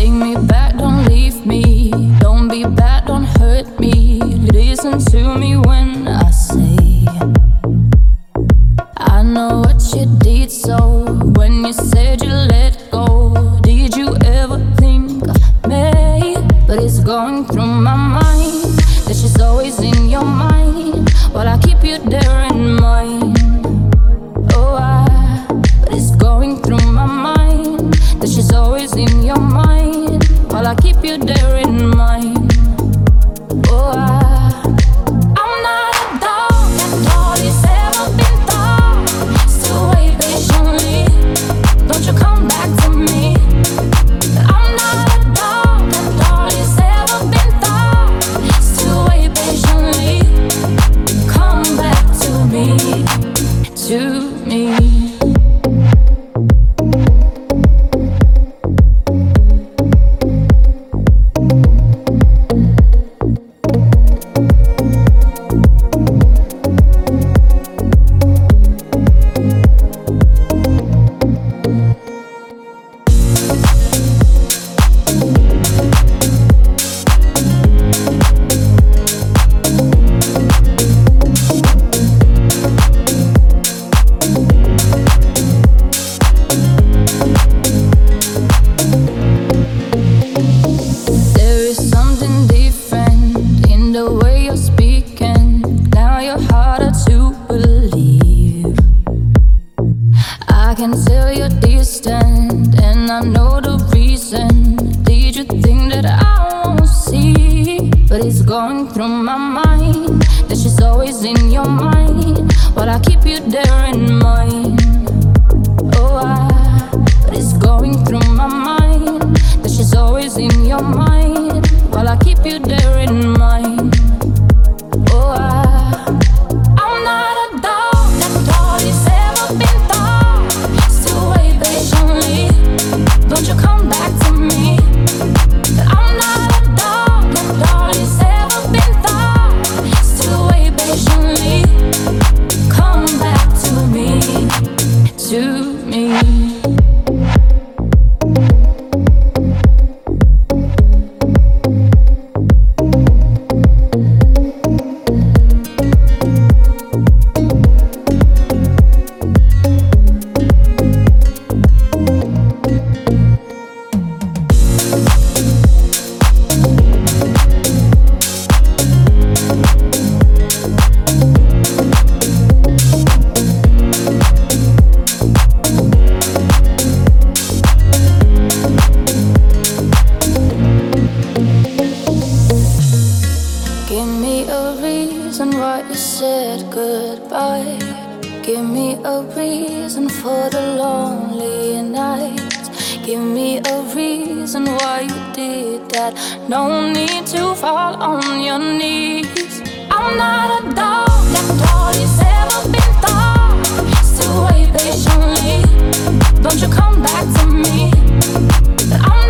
Take me back, don't leave me. Don't be bad, don't hurt me. Listen to me when I say I know what you did, so when you said you let go, did you ever think of me? But it's going through my mind that she's always in your mind, while I keep you there in mind. But it's going through my mind that she's always in your mind, while I keep you there in mind. I'm not a dog that all is ever been thought. Still wait patiently, don't you come back to me. I'm not a dog that all is ever been thought. Still wait patiently, come back to me, to me. No need to fall on your knees. I'm not a dog that all is ever been thought. Still wait patiently, don't you come back to me. I'm